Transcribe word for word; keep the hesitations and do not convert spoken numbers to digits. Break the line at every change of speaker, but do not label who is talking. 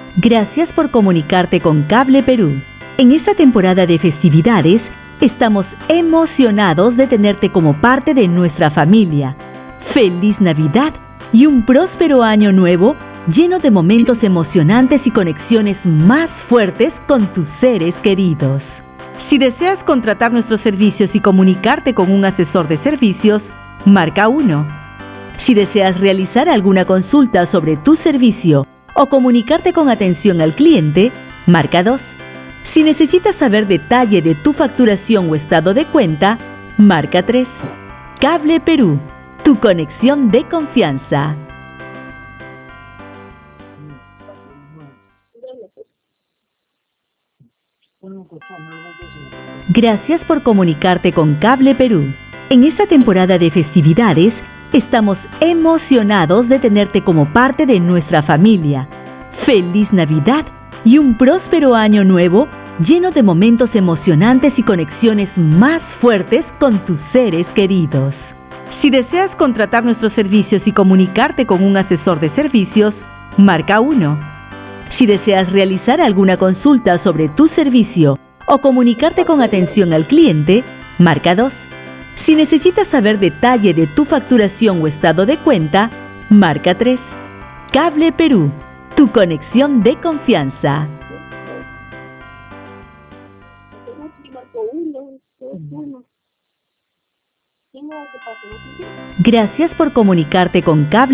Gracias por comunicarte con Cable Perú. En esta temporada de festividades, estamos emocionados de tenerte como parte de nuestra familia. ¡Feliz Navidad y un próspero año nuevo lleno de momentos emocionantes y conexiones más fuertes con tus seres queridos! Si deseas contratar nuestros servicios y comunicarte con un asesor de servicios, marca uno. Si deseas realizar alguna consulta sobre tu servicio o comunicarte con atención al cliente, marca dos. Si necesitas saber detalle de tu facturación o estado de cuenta, marca tres. Cable Perú, tu conexión de confianza. Gracias por comunicarte con Cable Perú. En esta temporada de festividades, estamos emocionados de tenerte como parte de nuestra familia. ¡Feliz Navidad y un próspero año nuevo lleno de momentos emocionantes y conexiones más fuertes con tus seres queridos! Si deseas contratar nuestros servicios y comunicarte con un asesor de servicios, marca uno. Si deseas realizar alguna consulta sobre tu servicio o comunicarte con atención al cliente, marca dos. Si necesitas saber detalle de tu facturación o estado de cuenta, marca tres. Cable Perú, tu conexión de confianza. Gracias por comunicarte con Cable